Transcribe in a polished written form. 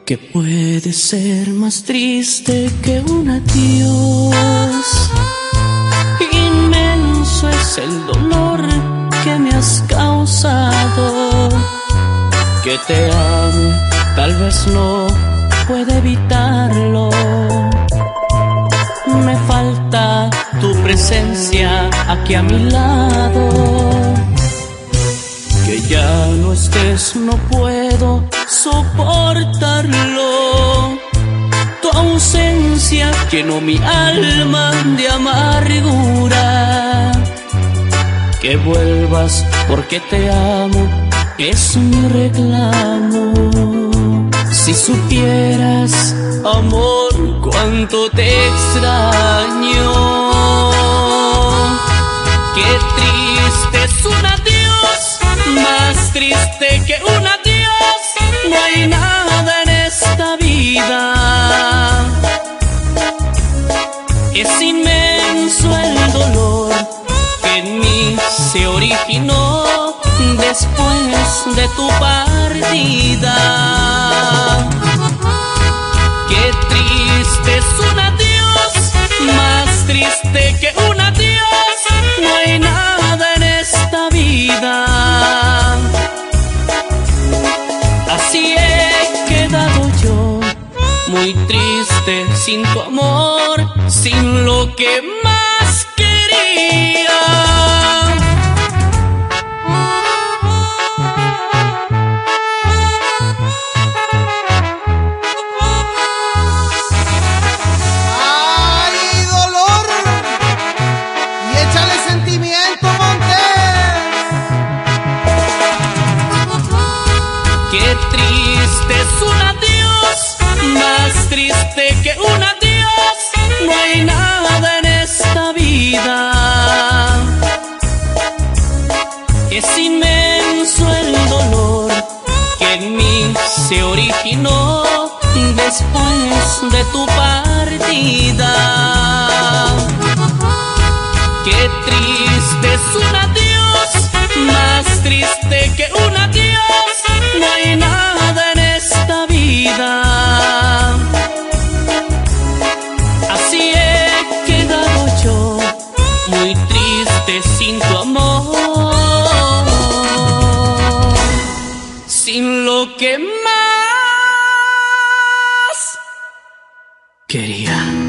¿Qué puede ser más triste que un adiós? Inmenso es el dolor que me has causado. Que te amo, tal vez no pueda evitarlo. Me falta tu presencia aquí a mi lado. Que ya no estés, no puedo soportarlo. Tu ausencia llenó mi alma de amargura. Que vuelvas porque te amo, es mi reclamo. Si supieras, amor, cuánto te extraño. Qué triste es un adiós, más triste que un adiós. No hay nada en esta vida. Es inmenso el dolor que en mí se originó después de tu partida. Qué triste es un adiós, más triste que un adiós. No hay nada en esta vida. Así he quedado yo, muy triste sin tu amor, sin lo que más quería. Qué triste es un adiós, más triste que un adiós. No hay nada en esta vida. Es inmenso el dolor que en mí se originó después de tu partida. Qué triste es un adiós, más triste que un adiós. No hay nada en esta vida. Así he quedado yo, muy triste sin tu amor, sin lo que más quería.